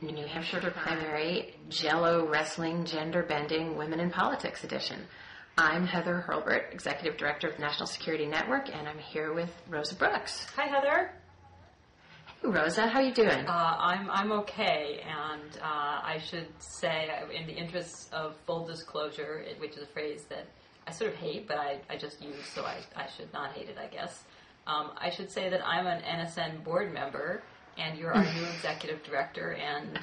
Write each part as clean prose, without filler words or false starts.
New Hampshire primary, Jello Wrestling, Gender Bending, Women in Politics edition. I'm Heather Hurlbert, Executive Director of the National Security Network, and I'm here with Rosa Brooks. Hi, Heather. Hey, Rosa, how you doing? I'm okay, and I should say, in the interests of full disclosure, which is a phrase that I sort of hate, but I just use, so I should not hate it, I guess. I should say that I'm an NSN board member, and you're our new executive director, and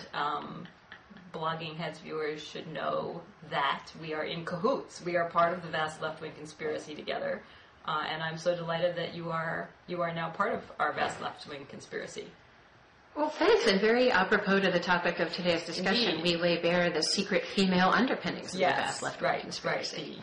Blogging Heads viewers should know that we are in cahoots. We are part of the vast left-wing conspiracy together, and I'm so delighted that you are now part of our vast left-wing conspiracy. Well, thanks, and very apropos to the topic of today's discussion, Indeed. We lay bare the secret female underpinnings of the vast left-wing conspiracy.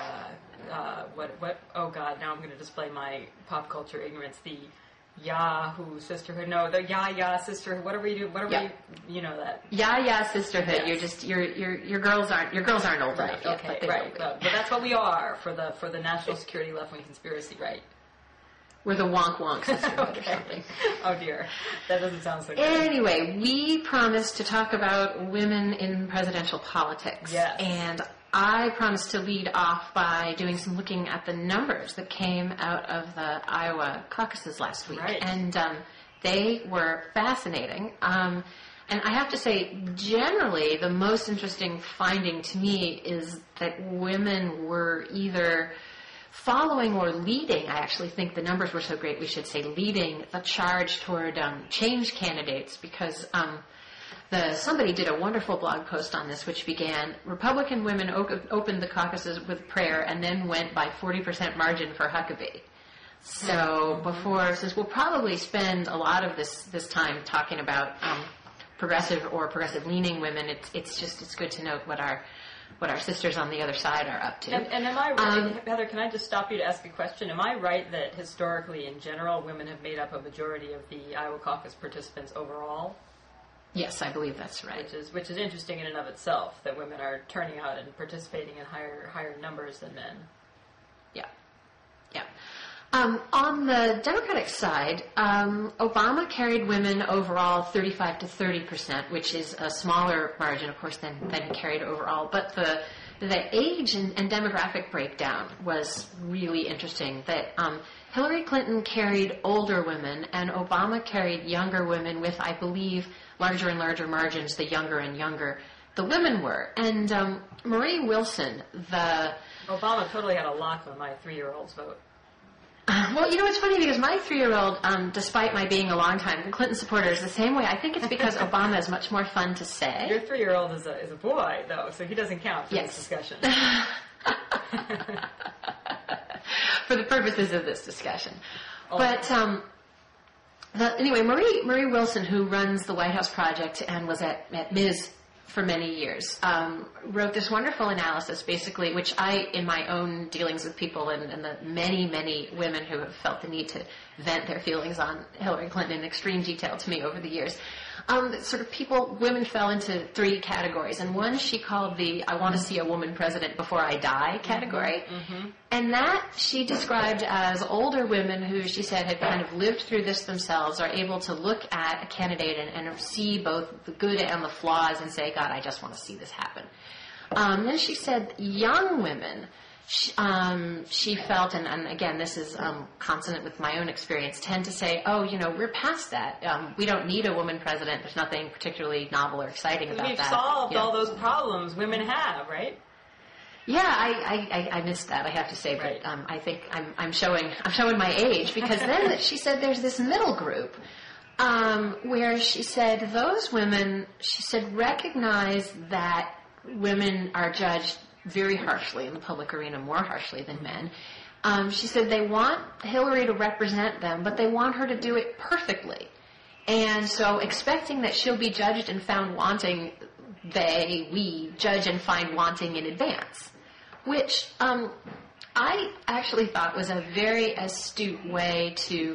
Right. What? Oh God! Now I'm going to display my pop culture ignorance. The Yahoo sisterhood. No, the Ya sisterhood. What are we doing? You know that. Ya sisterhood. Yes. Your girls aren't old enough yet. Okay. Right. But that's what we are for the national security left-wing conspiracy. Right. We're the wonk sisterhood or something. Oh dear, that doesn't sound so good. Anyway, we promised to talk about women in presidential politics. Yes. And I promised to lead off by doing some looking at the numbers that came out of the Iowa caucuses last week. Right. And they were fascinating. And I have to say, generally, the most interesting finding to me is that women were either following or leading. I actually think the numbers were so great we should say leading the charge toward change candidates, because somebody did a wonderful blog post on this, which began, Republican women opened the caucuses with prayer and then went by 40% margin for Huckabee. So since we'll probably spend a lot of this time talking about progressive or progressive-leaning women, it's good to note what our sisters on the other side are up to. And am I right, Heather, can I just stop you to ask a question? Am I right that historically, in general, women have made up a majority of the Iowa caucus participants overall? Yes, I believe that's right. Which is interesting in and of itself, that women are turning out and participating in higher numbers than men. Yeah. On the Democratic side, Obama carried women overall 35 to 30%, which is a smaller margin, of course, than he carried overall. But the age and demographic breakdown was really interesting. That Hillary Clinton carried older women, and Obama carried younger women with, I believe, larger and larger margins the younger and younger the women were. And Marie Wilson, Obama totally had a lock on my 3-year-old's vote. Well, it's funny because my 3-year-old, despite my being a longtime Clinton supporter, is the same way. I think it's because Obama is much more fun to say. Your 3-year-old is a boy, though, so he doesn't count for this discussion. For the purposes of this discussion. But anyway, Marie Wilson, who runs the White House Project and was at Ms. for many years, wrote this wonderful analysis, basically, which I, in my own dealings with people and the many, many women who have felt the need to vent their feelings on Hillary Clinton in extreme detail to me over the years, women fell into 3 categories. And one she called the I want to see a woman president before I die category. Mm-hmm. And that she described as older women who, she said, had kind of lived through this themselves, are able to look at a candidate and see both the good and the flaws and say, God, I just want to see this happen. Then she said young women, she felt, and again, this is consonant with my own experience, tend to say, we're past that. We don't need a woman president. There's nothing particularly novel or exciting about that. We've solved all those problems women have, right? Yeah, I missed that, I have to say, right. But I think I'm showing my age, because then she said there's this middle group where she said those women, recognize that women are judged very harshly in the public arena, more harshly than men. She said they want Hillary to represent them, but they want her to do it perfectly. And so expecting that she'll be judged and found wanting, we judge and find wanting in advance, which I actually thought was a very astute way to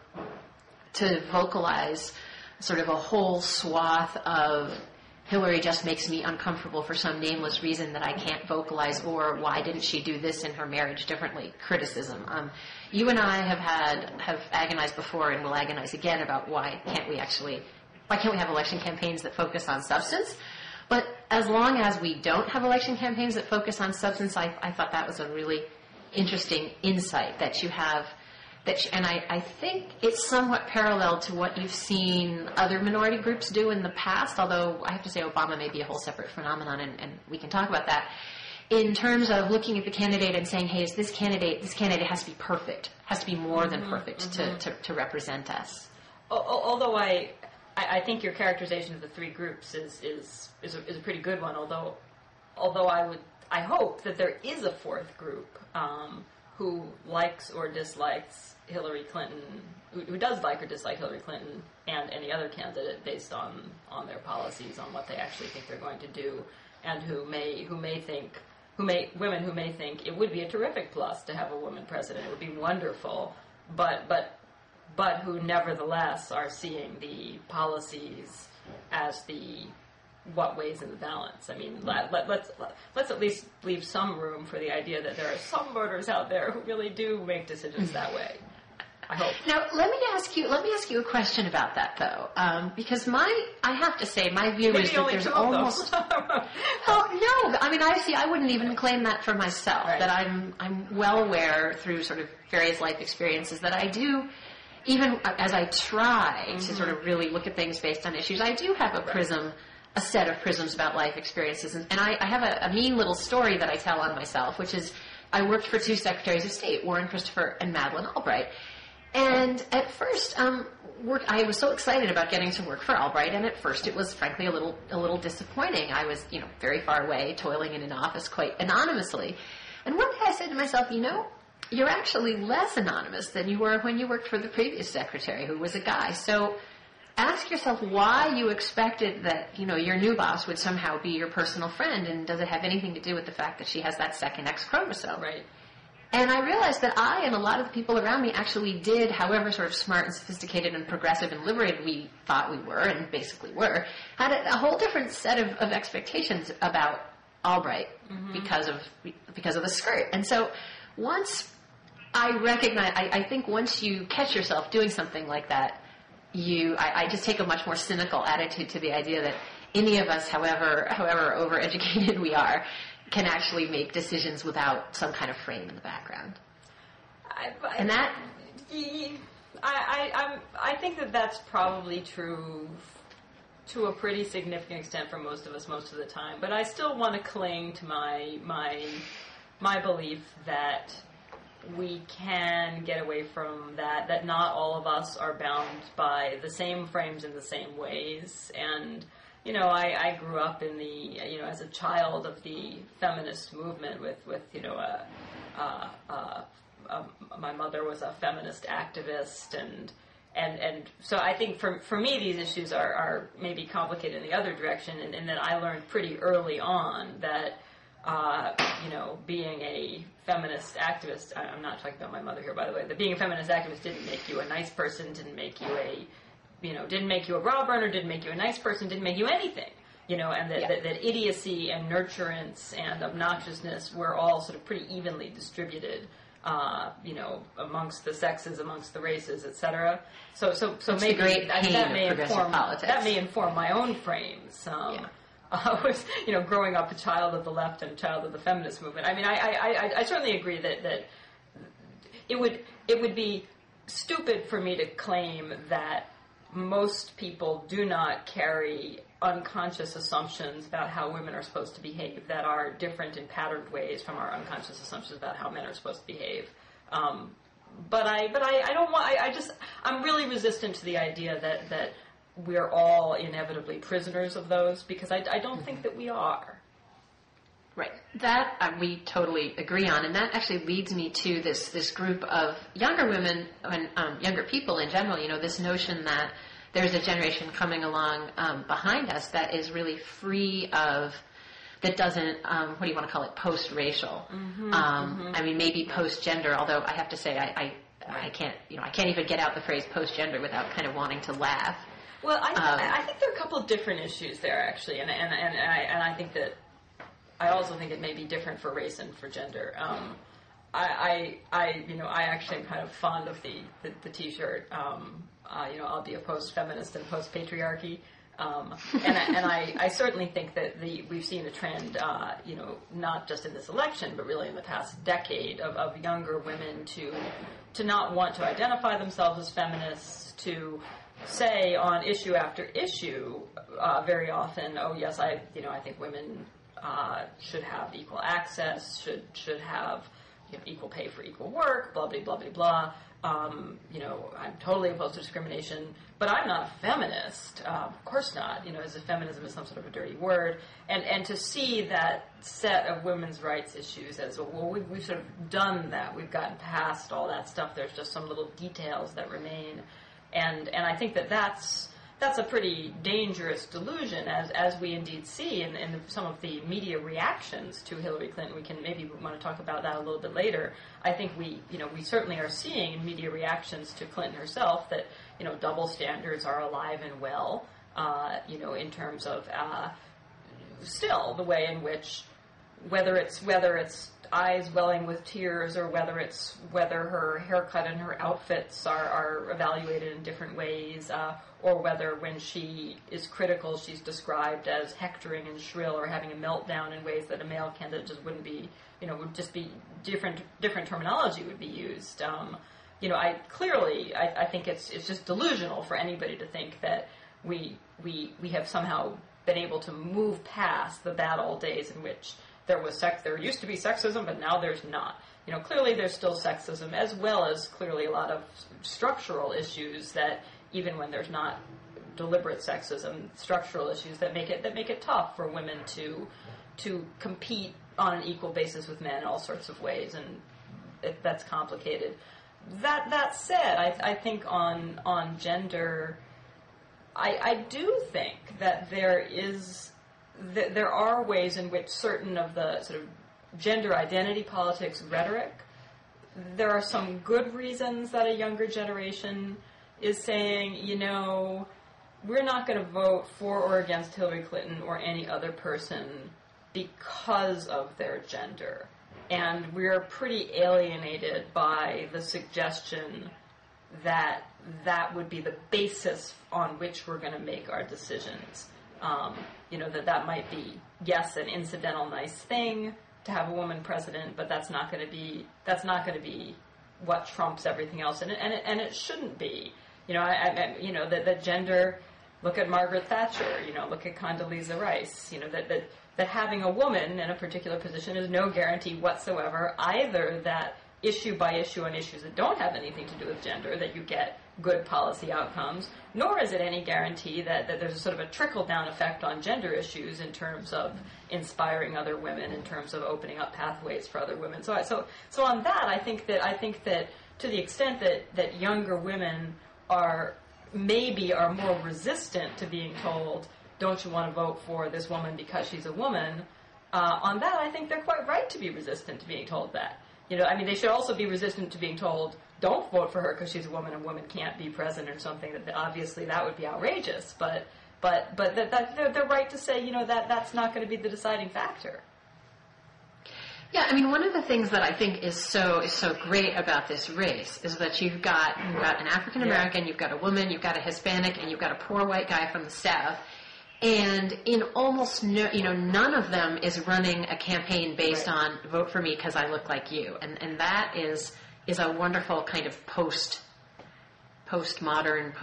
vocalize sort of a whole swath of Hillary just makes me uncomfortable for some nameless reason that I can't vocalize, or why didn't she do this in her marriage differently criticism. You and I have agonized before and will agonize again about why can't we actually why can't we have election campaigns that focus on substance? But as long as we don't have election campaigns that focus on substance, I thought that was a really interesting insight that you have. And I think it's somewhat parallel to what you've seen other minority groups do in the past, although I have to say Obama may be a whole separate phenomenon, and we can talk about that, in terms of looking at the candidate and saying, hey, this candidate has to be perfect, has to be more than perfect to represent us. Although I think your characterization of the three groups is a pretty good one, although I hope that there is a fourth group who likes or dislikes Hillary Clinton, who does like or dislike Hillary Clinton and any other candidate based on their policies, on what they actually think they're going to do, and women who may think it would be a terrific plus to have a woman president, it would be wonderful, but who nevertheless are seeing the policies as what weighs in the balance. I mean, let's at least leave some room for the idea that there are some voters out there who really do make decisions that way. I hope. Now, let me ask you a question about that, though, because I have to say, my view is that there's almost. Well, no, I mean, I wouldn't even claim that for myself. Right. That I'm well aware through sort of various life experiences that I do. Even as I try to sort of really look at things based on issues, I do have a set of prisms about life experiences. And I have a mean little story that I tell on myself, which is I worked for two Secretaries of State, Warren Christopher and Madeleine Albright. And at first, I was so excited about getting to work for Albright, and at first it was frankly a little disappointing. I was, very far away, toiling in an office quite anonymously. And one day I said to myself, you're actually less anonymous than you were when you worked for the previous secretary, who was a guy. So ask yourself why you expected that, your new boss would somehow be your personal friend, and does it have anything to do with the fact that she has that second X chromosome? Right. And I realized that I and a lot of the people around me actually did, however sort of smart and sophisticated and progressive and liberated we thought we were, and basically were, had a whole different set of expectations about Albright because of the skirt. And so once I think once you catch yourself doing something like that, I just take a much more cynical attitude to the idea that any of us, however overeducated we are, can actually make decisions without some kind of frame in the background. I think that that's probably true to a pretty significant extent for most of us most of the time. But I still want to cling to my belief that we can get away from that not all of us are bound by the same frames in the same ways. And I grew up in as a child of the feminist movement with my mother was a feminist activist, and so I think for me these issues are maybe complicated in the other direction, and that I learned pretty early on that being a feminist activist, I'm not talking about my mother here, by the way, that being a feminist activist didn't make you a nice person, didn't make you a bra burner, didn't make you a nice person, didn't make you anything, and that idiocy and nurturance and obnoxiousness were all sort of pretty evenly distributed, amongst the sexes, amongst the races, etc. So maybe that may inform my own frames. I was, growing up a child of the left and a child of the feminist movement. I mean, I certainly agree that it would be stupid for me to claim that most people do not carry unconscious assumptions about how women are supposed to behave that are different in patterned ways from our unconscious assumptions about how men are supposed to behave. But I don't want. I'm really resistant to the idea that we're all inevitably prisoners of those, because I don't think that we are. Right. That we totally agree on, and that actually leads me to this group of younger women and younger people in general. This notion that there's a generation coming along behind us that is really free of, that doesn't, what do you want to call it, post-racial. I mean, maybe post-gender, although I have to say I can't, I can't even get out the phrase post-gender without kind of wanting to laugh. Well, I think there are a couple of different issues there, actually, and I think that I also think it may be different for race and for gender. I actually am kind of fond of the T-shirt. I'll be a post-feminist and post-patriarchy. And I certainly think that we've seen a trend, not just in this election, but really in the past decade of younger women to not want to identify themselves as feminists, to say on issue after issue very often, oh yes, I think women should have equal access, should have equal pay for equal work, blah, blah, blah, blah, blah. I'm totally opposed to discrimination, but I'm not a feminist. Of course not. As if feminism is some sort of a dirty word. And to see that set of women's rights issues as, well, we've sort of done that. We've gotten past all that stuff. There's just some little details that remain. And I think that's a pretty dangerous delusion, as we indeed see in some of the media reactions to Hillary Clinton. We can maybe want to talk about that a little bit later. I think we certainly are seeing in media reactions to Clinton herself that double standards are alive and well. In terms of still the way in which whether it's eyes welling with tears, or whether her haircut and her outfits are evaluated in different ways, or whether when she is critical she's described as hectoring and shrill or having a meltdown in ways that a male candidate just wouldn't be, would just be different terminology would be used. I think it's just delusional for anybody to think that we have somehow been able to move past the bad old days in which there used to be sexism, but now there's not. Clearly there's still sexism, as well as clearly a lot of structural issues that, even when there's not deliberate sexism, structural issues that make it tough for women to compete on an equal basis with men in all sorts of ways, and that's complicated. That said, I think on gender, I do think that there are ways in which certain of the sort of gender identity politics rhetoric, there are some good reasons that a younger generation is saying, we're not going to vote for or against Hillary Clinton or any other person because of their gender. And we're pretty alienated by the suggestion that that would be the basis on which we're going to make our decisions. That might be, yes, an incidental nice thing to have a woman president, but that's not going to be what trumps everything else, and it shouldn't be. That gender. Look at Margaret Thatcher. Look at Condoleezza Rice. That having a woman in a particular position is no guarantee whatsoever either that issue by issue on issues that don't have anything to do with gender that you get good policy outcomes, nor is it any guarantee that there's a sort of a trickle-down effect on gender issues in terms of inspiring other women, in terms of opening up pathways for other women. So on that, I think that to the extent that younger women are more resistant to being told, don't you want to vote for this woman because she's a woman, on that I think they're quite right to be resistant to being told that. They should also be resistant to being told, don't vote for her because she's a woman and women can't be president or something. That obviously that would be outrageous. But they're right to say, that's not going to be the deciding factor. Yeah, one of the things that I think is so great about this race is that you've got an African American, you've got a woman, you've got a Hispanic, and you've got a poor white guy from the South. And in almost none of them is running a campaign based on vote for me because I look like you, and that is a wonderful kind of postmodern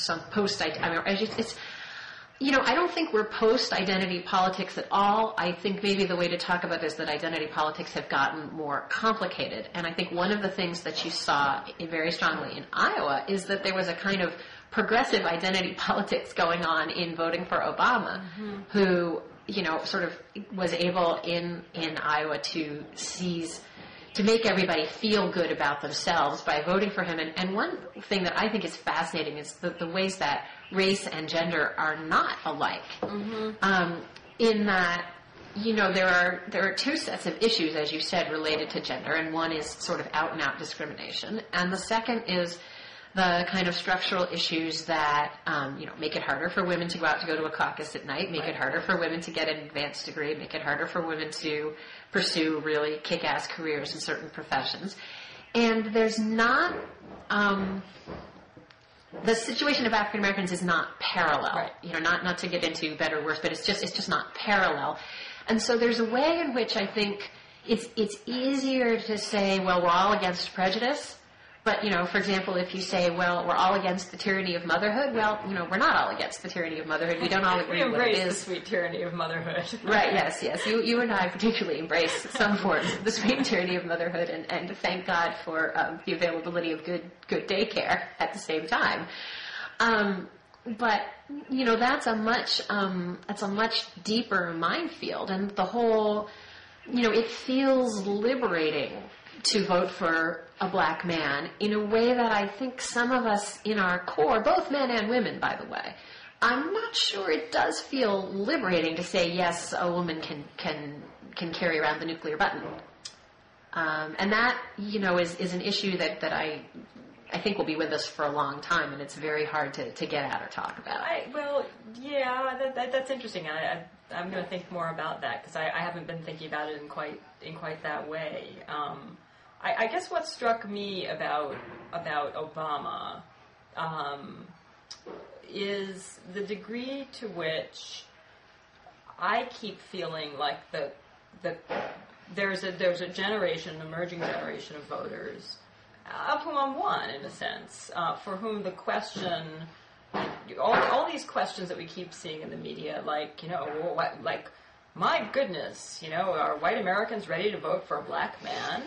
I don't think we're post-identity politics at all. I think maybe the way to talk about this is that identity politics have gotten more complicated. And I think one of the things that you saw very strongly in Iowa is that there was a kind of progressive identity politics going on in voting for Obama, who, sort of was able in Iowa to make everybody feel good about themselves by voting for him. And one thing that I think is fascinating is the ways that race and gender are not alike. In that, there are two sets of issues, as you said, related to gender, and one is sort of out-and-out discrimination, and the second is the kind of structural issues that, make it harder for women to go out to go to a caucus at night, make it harder for women to get an advanced degree, make it harder for women to pursue really kick-ass careers in certain professions. And there's not, the situation of African Americans is not parallel. Right. Not to get into better or worse, but it's just not parallel. And so there's a way in which I think it's easier to say, well, we're all against prejudice. But, for example, if you say, well, we're all against the tyranny of motherhood, well, we're not all against the tyranny of motherhood. We don't all agree with what it is. We embrace the sweet tyranny of motherhood. Right, yes. You and I particularly embrace some forms of the sweet tyranny of motherhood, and thank God for the availability of good daycare at the same time. But, that's a much deeper minefield, and the whole, it feels liberating to vote for a black man in a way that I think some of us in our core, both men and women, by the way, I'm not sure it does feel liberating to say, yes, a woman can carry around the nuclear button. And that, is an issue that I think will be with us for a long time, and it's very hard to get at or talk about. That's interesting. I'm going to think more about that, because I haven't been thinking about it in quite that way. I guess what struck me about Obama is the degree to which I keep feeling like there's a generation, an emerging generation of voters, of whom I'm one, in a sense, for whom the question, all these questions that we keep seeing in the media, my goodness, are white Americans ready to vote for a black man?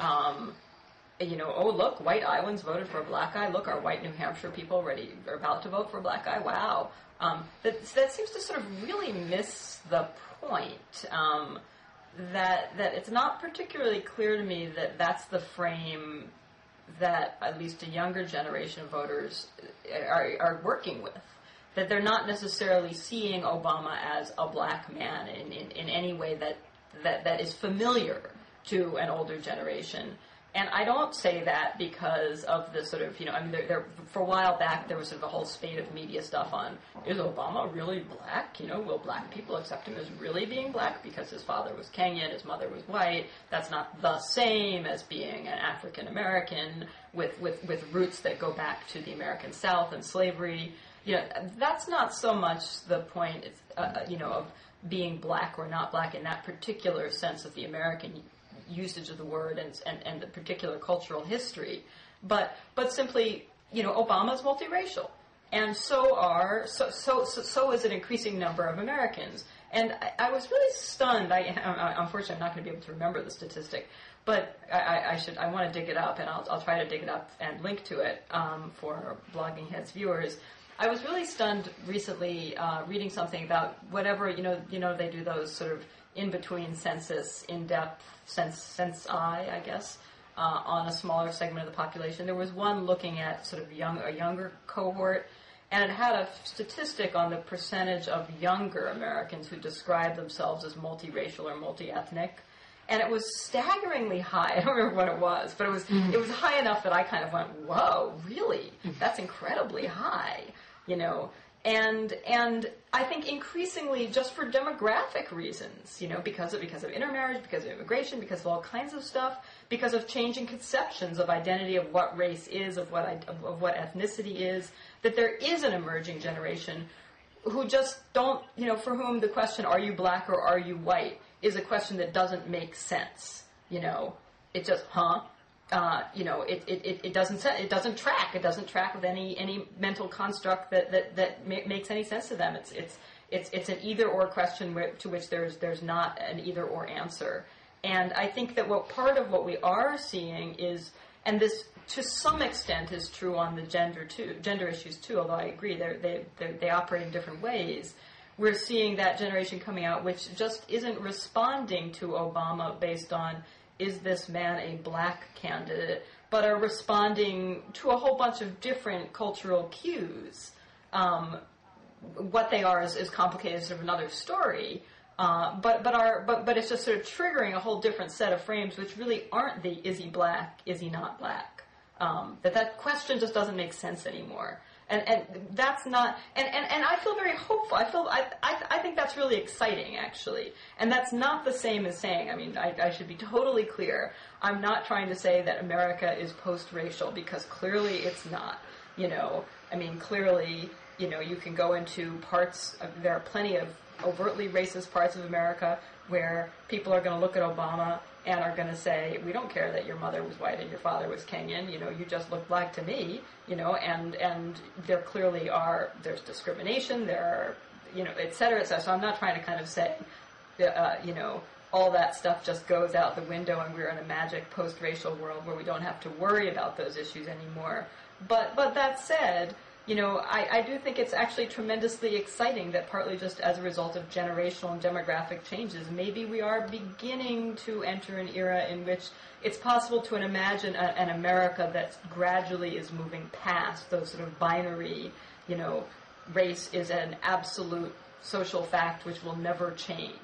Look, white Iowans voted for a black guy. Look, are white New Hampshire people are about to vote for a black guy? Wow. That seems to sort of really miss the point. That it's not particularly clear to me that that's the frame that at least a younger generation of voters are working with. That they're not necessarily seeing Obama as a black man in any way that is familiar to an older generation. And I don't say that because of the sort of, there for a while back there was sort of a whole spate of media stuff on, is Obama really black? Will black people accept him as really being black because his father was Kenyan, his mother was white? That's not the same as being an African American with roots that go back to the American South and slavery. That's not so much the point, of being black or not black in that particular sense of the American usage of the word and the particular cultural history, but simply, Obama's multiracial, and so is an increasing number of Americans. And I was really stunned. Unfortunately, I'm not going to be able to remember the statistic, but I want to dig it up, and I'll try to dig it up and link to it for Blogging Heads viewers. I was really stunned recently reading something about whatever, they do those sort of in-between census, in-depth I guess, on a smaller segment of the population. There was one looking at sort of a younger cohort, and it had a statistic on the percentage of younger Americans who describe themselves as multiracial or multi-ethnic. And it was staggeringly high. I don't remember what it was, but it was high enough that I kind of went, whoa, really? That's incredibly high, And I think increasingly just for demographic reasons, because of intermarriage, because of immigration, because of all kinds of stuff, because of changing conceptions of identity, of what race is, of what ethnicity is, that there is an emerging generation who just don't, for whom the question, are you black or are you white, is a question that doesn't make sense. It just, it doesn't track. It doesn't track with any mental construct that makes any sense to them. It's an either or question to which there's not an either or answer. And I think that part of what we are seeing is, and this to some extent is true on the gender issues too. Although I agree they operate in different ways. We're seeing that generation coming out which just isn't responding to Obama based on, is this man a black candidate, but are responding to a whole bunch of different cultural cues. What they are is complicated, sort of another story, but it's just sort of triggering a whole different set of frames, which really aren't the is he black, is he not black, That question just doesn't make sense anymore. And that's not, and I feel very hopeful. I think that's really exciting, actually. And that's not the same as saying, I mean, I should be totally clear. I'm not trying to say that America is post-racial, because clearly it's not. I mean, clearly, you can go into parts, there are plenty of overtly racist parts of America where people are going to look at Obama and are going to say, we don't care that your mother was white and your father was Kenyan, you just look black to me, and there clearly there's discrimination, there are, et cetera, et cetera. So I'm not trying to kind of say, all that stuff just goes out the window and we're in a magic post-racial world where we don't have to worry about those issues anymore. But that said, I do think it's actually tremendously exciting that partly just as a result of generational and demographic changes, maybe we are beginning to enter an era in which it's possible to imagine an America that gradually is moving past those sort of binary, race is an absolute social fact which will never change.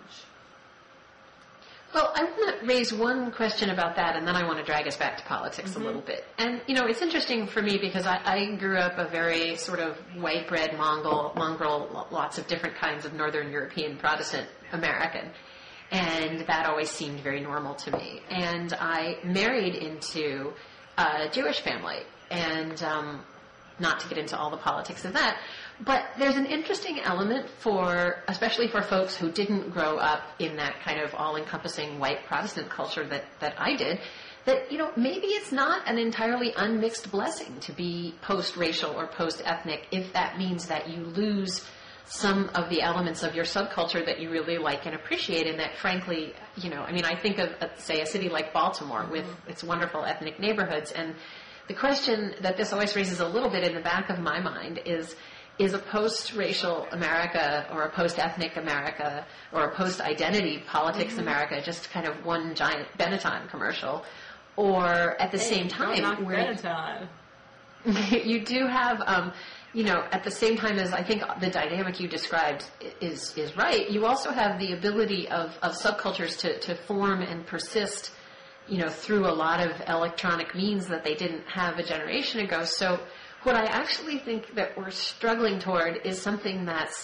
Well, I want to raise one question about that, and then I want to drag us back to politics a little bit. And, it's interesting for me because I grew up a very sort of white bread mongrel, lots of different kinds of Northern European Protestant American. And that always seemed very normal to me. And I married into a Jewish family, and not to get into all the politics of that, but there's an interesting element especially for folks who didn't grow up in that kind of all-encompassing white Protestant culture that I did, that, maybe it's not an entirely unmixed blessing to be post-racial or post-ethnic if that means that you lose some of the elements of your subculture that you really like and appreciate, and that frankly, I think of, say, a city like Baltimore with its wonderful ethnic neighborhoods, and the question that this always raises a little bit in the back of my mind is a post-racial America or a post-ethnic America or a post-identity politics America just kind of one giant Benetton commercial? Or at the same time, where you do have, at the same time as I think the dynamic you described is right, you also have the ability of subcultures to form and persist through a lot of electronic means that they didn't have a generation ago. So what I actually think that we're struggling toward is something that's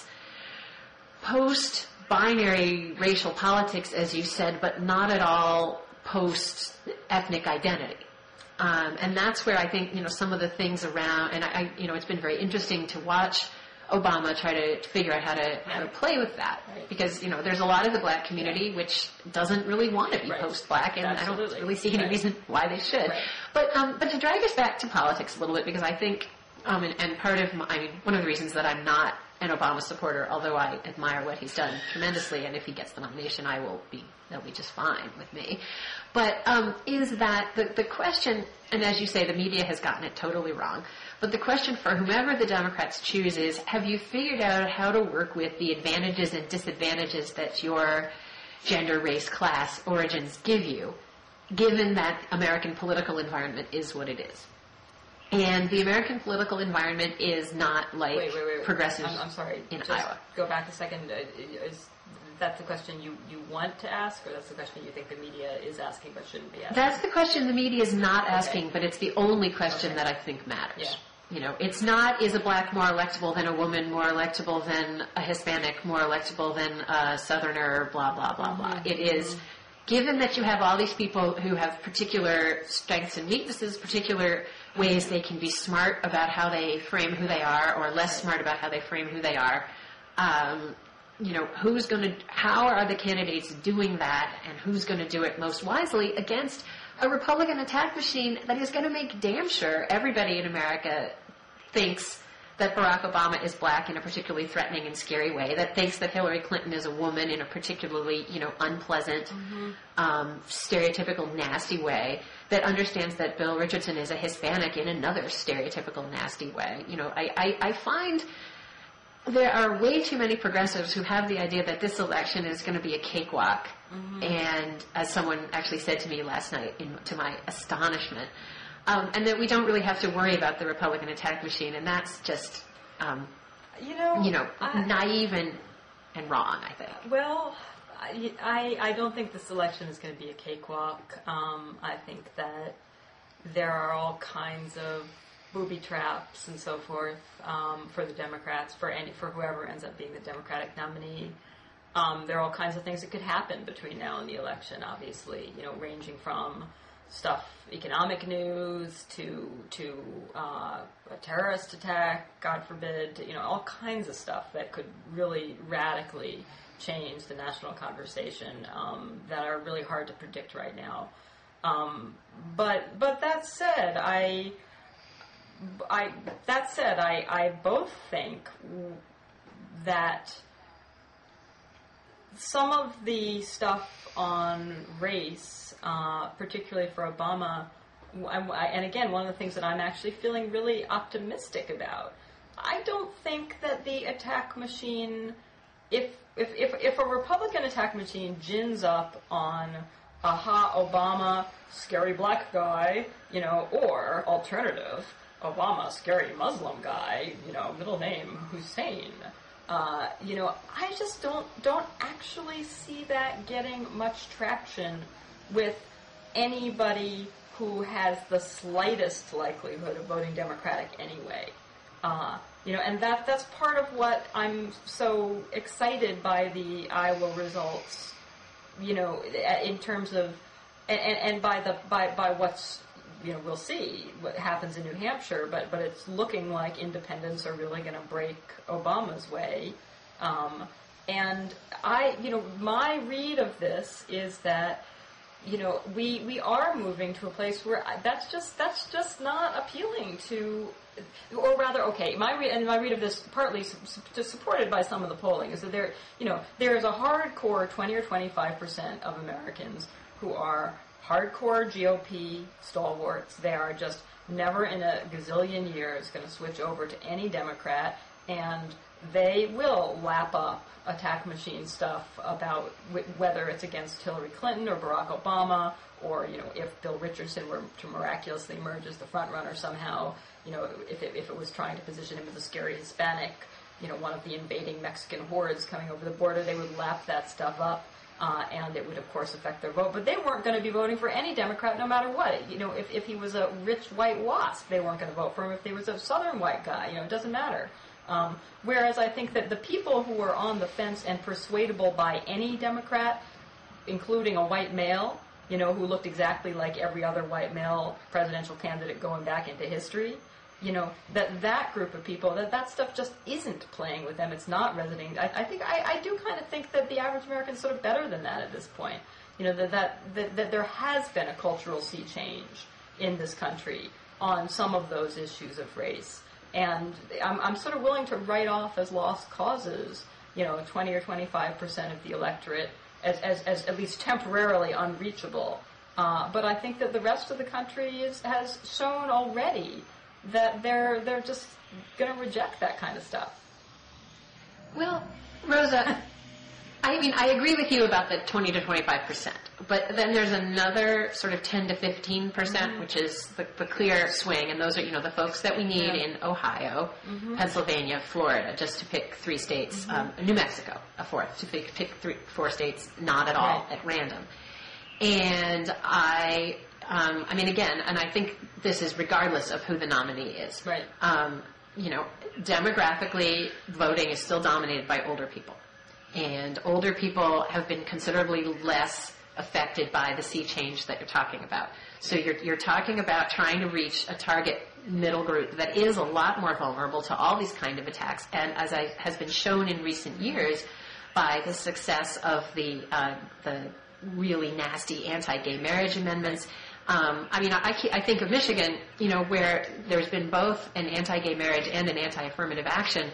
post-binary racial politics, as you said, but not at all post-ethnic identity. And that's where I think, some of the things around, and it's been very interesting to watch Obama try to figure out how to play with that, because there's a lot of the black community which doesn't really want to be post-black, and absolutely. I don't really see any reason why they should. But to drag us back to politics a little bit, because I think and part of one of the reasons that I'm not an Obama supporter, although I admire what he's done tremendously, and if he gets the nomination, that'll be just fine with me. But is that the question, and as you say, the media has gotten it totally wrong. But the question for whomever the Democrats choose is, have you figured out how to work with the advantages and disadvantages that your gender, race, class, origins give you, given that American political environment is what it is? And the American political environment is not like wait. progressive I'm sorry. in Just Iowa. Go back a second. Is that the question you want to ask, or that's the question you think the media is asking but shouldn't be asking? That's the question the media is not asking, but it's the only question that I think matters. Yeah. It's not, is a black more electable than a woman, more electable than a Hispanic, more electable than a Southerner, blah, blah, blah, blah. It is, given that you have all these people who have particular strengths and weaknesses, particular ways they can be smart about how they frame who they are, or less smart about how they frame who they are, how are the candidates doing that, and who's going to do it most wisely against a Republican attack machine that is going to make damn sure everybody in America thinks that Barack Obama is black in a particularly threatening and scary way, that thinks that Hillary Clinton is a woman in a particularly, unpleasant, stereotypical, nasty way, that understands that Bill Richardson is a Hispanic in another stereotypical, nasty way. I find there are way too many progressives who have the idea that this election is going to be a cakewalk. And as someone actually said to me last night, to my astonishment, and that we don't really have to worry about the Republican attack machine, and that's just, naive and wrong, I think. Well, I don't think this election is going to be a cakewalk. I think that there are all kinds of booby traps and so forth for the Democrats, for whoever ends up being the Democratic nominee. There are all kinds of things that could happen between now and the election, obviously, ranging from economic news to a terrorist attack, God forbid, all kinds of stuff that could really radically change the national conversation that are really hard to predict right now. But that said, I both think that some of the stuff on race, particularly for Obama, and again, one of the things that I'm actually feeling really optimistic about, I don't think that the attack machine, if a Republican attack machine gins up on aha, Obama, scary black guy, or alternative, Obama, scary Muslim guy, middle name Hussein, I just don't actually see that getting much traction with anybody who has the slightest likelihood of voting Democratic anyway. And that's part of what I'm so excited by the Iowa results, in terms of, and by what's, we'll see what happens in New Hampshire, but it's looking like independents are really going to break Obama's way. And my read of this is that, we are moving to a place where that's just not appealing to, or rather, okay, my read of this, partly supported by some of the polling, is that there's a hardcore 20 or 25% of Americans who are hardcore GOP stalwarts. They are just never in a gazillion years going to switch over to any Democrat, and they will lap up attack machine stuff about whether it's against Hillary Clinton or Barack Obama, or if Bill Richardson were to miraculously emerge as the front runner somehow, if it was trying to position him as a scary Hispanic, one of the invading Mexican hordes coming over the border, they would lap that stuff up. And it would, of course, affect their vote. But they weren't going to be voting for any Democrat no matter what. If he was a rich white wasp, they weren't going to vote for him. If he was a southern white guy, it doesn't matter. Whereas I think that the people who are on the fence and persuadable by any Democrat, including a white male, who looked exactly like every other white male presidential candidate going back into history, that group of people, that stuff just isn't playing with them. It's not resonating. I do kind of think that the average American is sort of better than that at this point. That there has been a cultural sea change in this country on some of those issues of race. And I'm sort of willing to write off as lost causes, 20 or 25% of the electorate as at least temporarily unreachable. But I think that the rest of the country has shown already that they're just going to reject that kind of stuff. Well, Rosa, I agree with you about the 20 to 25%, but then there's another sort of 10 to 15%, which is the clear swing, and those are, the folks that we need in Ohio, Pennsylvania, Florida, just to pick 3 states, New Mexico, a fourth, to pick 4 states, not at all, at random. And again, and I think this is regardless of who the nominee is. Right. Demographically, voting is still dominated by older people. And older people have been considerably less affected by the sea change that you're talking about. So you're talking about trying to reach a target middle group that is a lot more vulnerable to all these kind of attacks. And as has been shown in recent years by the success of the really nasty anti-gay marriage amendments. I think of Michigan, where there's been both an anti-gay marriage and an anti-affirmative action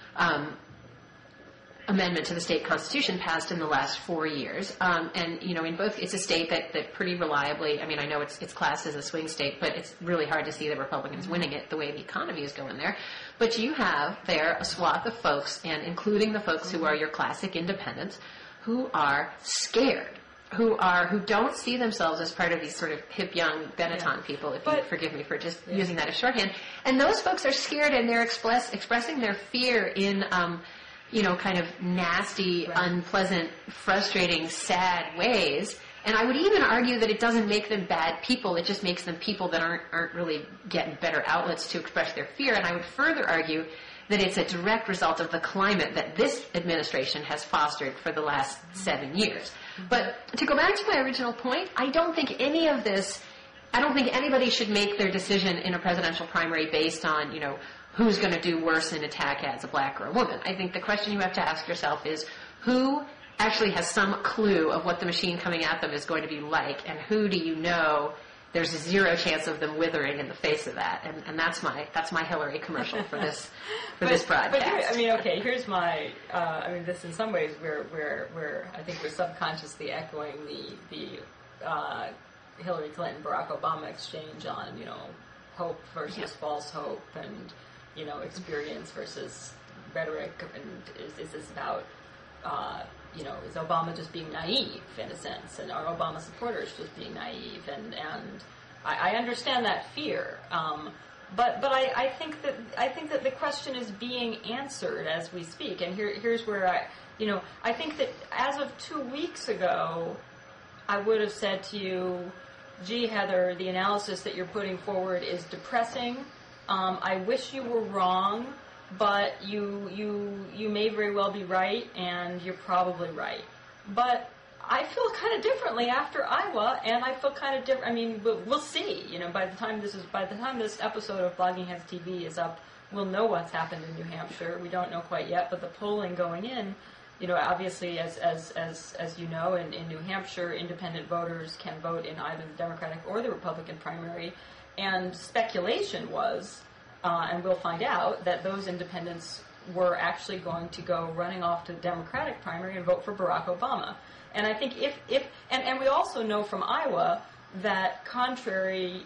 amendment to the state constitution passed in the last 4 years. In both, it's a state that pretty reliably, I know it's classed as a swing state, but it's really hard to see the Republicans winning it the way the economy is going there. But you have there a swath of folks, and including the folks who are your classic independents, who are scared, who don't see themselves as part of these sort of hip young Benetton people, if you forgive me for just using that as shorthand. And those folks are scared, and they're expressing their fear in kind of nasty, unpleasant, frustrating, sad ways. And I would even argue that it doesn't make them bad people. It just makes them people that aren't really getting better outlets to express their fear. And I would further argue that it's a direct result of the climate that this administration has fostered for the last 7 years. But to go back to my original point, I don't think anybody should make their decision in a presidential primary based on, who's going to do worse in attack ads, a black or a woman. I think the question you have to ask yourself is who actually has some clue of what the machine coming at them is going to be like, and who do you know there's a zero chance of them withering in the face of that? And that's my Hillary commercial for this this broadcast. But here's my. This in some ways we're I think we're subconsciously echoing the Hillary Clinton Barack Obama exchange on hope versus false hope, and experience versus rhetoric, and is this about is Obama just being naive in a sense, and are Obama supporters just being naive? And I understand that fear, but I think that the question is being answered as we speak. And here's where I think that as of 2 weeks ago, I would have said to you, gee, Heather, the analysis that you're putting forward is depressing. I wish you were wrong, but you may very well be right, and you're probably right. But I feel kind of differently after Iowa, and I feel kind of different. We'll see. By the time this episode of Blogging Heads TV is up, we'll know what's happened in New Hampshire. We don't know quite yet, but the polling going in, obviously, as you know, in New Hampshire, independent voters can vote in either the Democratic or the Republican primary, and speculation was, and we'll find out, that those independents were actually going to go running off to the Democratic primary and vote for Barack Obama. And I think and we also know from Iowa that contrary,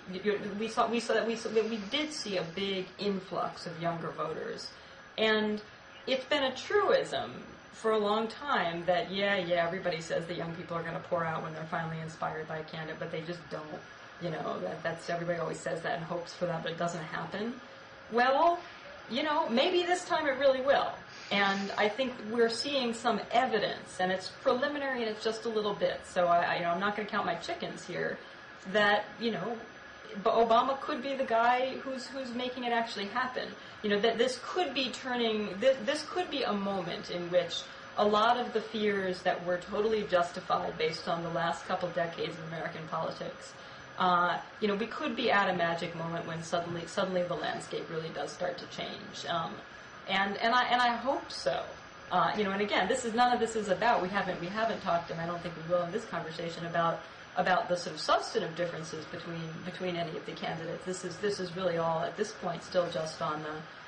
we did see a big influx of younger voters, and it's been a truism for a long time that everybody says the young people are going to pour out when they're finally inspired by a candidate, but they just don't. That's everybody always says that and hopes for that, but it doesn't happen. Well, maybe this time it really will. And I think we're seeing some evidence, and it's preliminary and it's just a little bit. So I'm not going to count my chickens here. That but Obama could be the guy who's making it actually happen. That this could be this could be a moment in which a lot of the fears that were totally justified based on the last couple decades of American politics. We could be at a magic moment when suddenly the landscape really does start to change, and I hope so. And again, none of this is about. We haven't talked, and I don't think we will in this conversation about the sort of substantive differences between any of the candidates. This is really all at this point still just on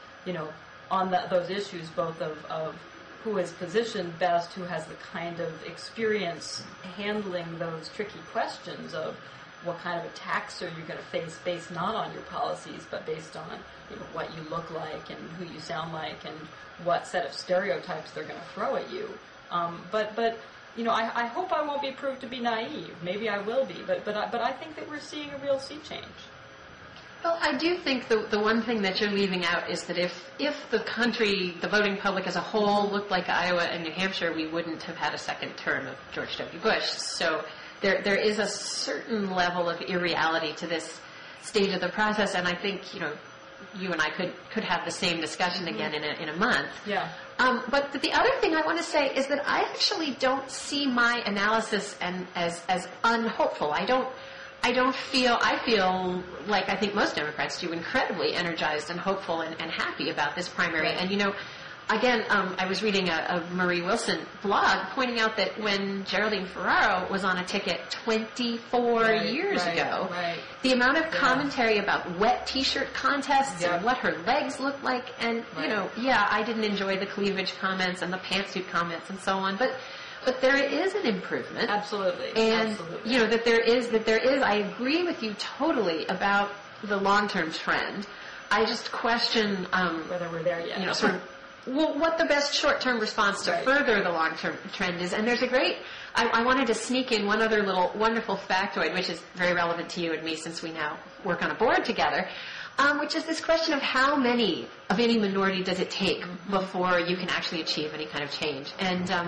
those issues, both of who is positioned best, who has the kind of experience handling those tricky questions of what kind of attacks are you going to face based not on your policies, but based on what you look like and who you sound like and what set of stereotypes they're going to throw at you. But I hope I won't be proved to be naive. Maybe I will be, but I think that we're seeing a real sea change. Well, I do think the one thing that you're leaving out is that if the country, the voting public as a whole, looked like Iowa and New Hampshire, we wouldn't have had a second term of George W. Bush. So there is a certain level of irreality to this stage of the process, and I think you and I could have the same discussion again in a month. Yeah. But the other thing I want to say is that I actually don't see my analysis as unhopeful. I feel like I think most Democrats do, incredibly energized and hopeful and happy about this primary. Right. And again, I was reading a Marie Wilson blog pointing out that when Geraldine Ferraro was on a ticket 24 years ago, the amount of commentary about wet T-shirt contests and what her legs looked like, and I didn't enjoy the cleavage comments and the pantsuit comments and so on, but there is an improvement. Absolutely. And absolutely. That there is. I agree with you totally about the long-term trend. I just question whether we're there yet. Sort of. Well, what the best short-term response to further the long-term trend is. And there's a great, I wanted to sneak in one other little wonderful factoid, which is very relevant to you and me since we now work on a board together, which is this question of how many of any minority does it take before you can actually achieve any kind of change. And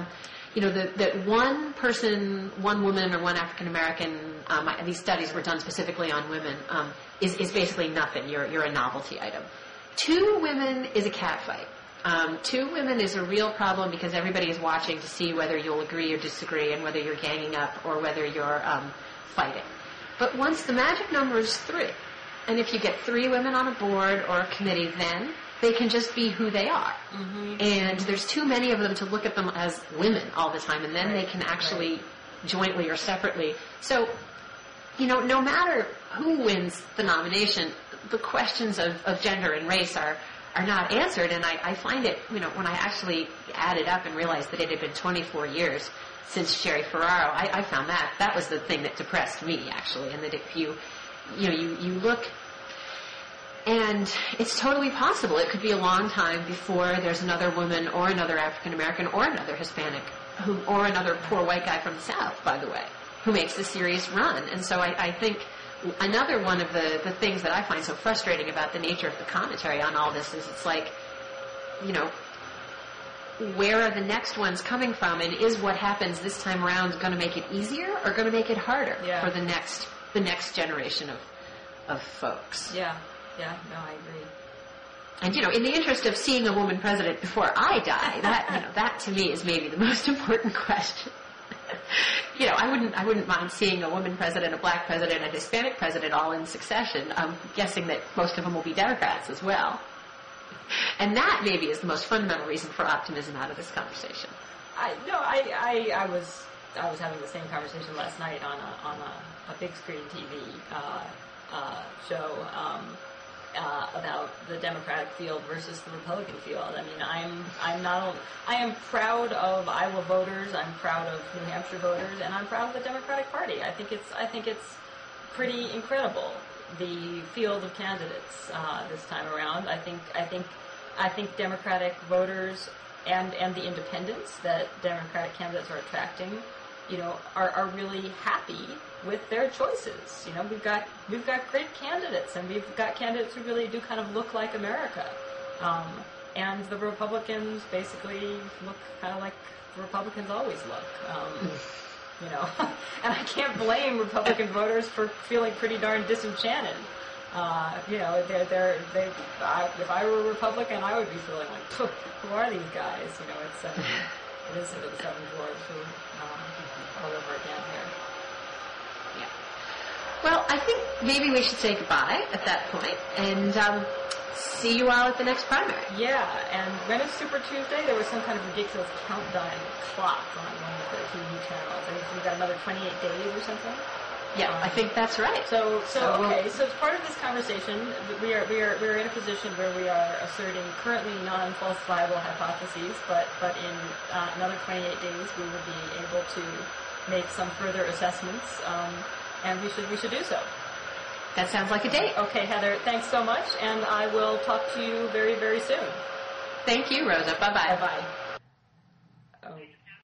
that one person, one woman, or one African American, these studies were done specifically on women, is basically nothing. You're a novelty item. 2 women is a catfight. 2 women is a real problem because everybody is watching to see whether you'll agree or disagree and whether you're ganging up or whether you're fighting. But once the magic number is 3, and if you get 3 women on a board or a committee, then they can just be who they are. Mm-hmm. And there's too many of them to look at them as women all the time, and then they can actually jointly or separately. So, no matter who wins the nomination, the questions of gender and race are not answered. And I find it, when I actually added up and realized that it had been 24 years since Sherry Ferraro, I found that was the thing that depressed me, actually, and that if you look. And it's totally possible. It could be a long time before there's another woman or another African American or another Hispanic or another poor white guy from the South, by the way, who makes a serious run. And so I think another one of the things that I find so frustrating about the nature of the commentary on all this is it's like, where are the next ones coming from? And is what happens this time around going to make it easier or going to make it harder for the next generation of folks? Yeah. Yeah, no, I agree. And, in the interest of seeing a woman president before I die, that to me is maybe the most important question. I wouldn't mind seeing a woman president, a black president, a Hispanic president all in succession. I'm guessing that most of them will be Democrats as well. And that maybe is the most fundamental reason for optimism out of this conversation. I was having the same conversation last night on a big screen TV show. About the Democratic field versus the Republican field. I mean, I am proud of Iowa voters. I'm proud of New Hampshire voters, and I'm proud of the Democratic Party. I think it's pretty incredible, the field of candidates this time around. I think Democratic voters and the independents that Democratic candidates are attracting, are really happy with their choices. We've got great candidates, and we've got candidates who really do kind of look like America. And the Republicans basically look kind of like Republicans always look. And I can't blame Republican voters for feeling pretty darn disenchanted. If I were a Republican, I would be feeling like, who are these guys? It is sort of the Seven Dwarfs who all over again here. Yeah. Well, I think maybe we should say goodbye at that point and see you all at the next primary. Yeah, and when it's Super Tuesday, there was some kind of ridiculous countdown clock on one of the TV channels. I think we've got another 28 days or something. Yeah, I think that's right. So as part of this conversation, we are in a position where we are asserting currently non-falsifiable hypotheses, but in another 28 days we will be able to make some further assessments, and we should do so. That sounds like a date. Okay, Heather, thanks so much, and I will talk to you very, very soon. Thank you, Rosa. Bye-bye. Bye-bye.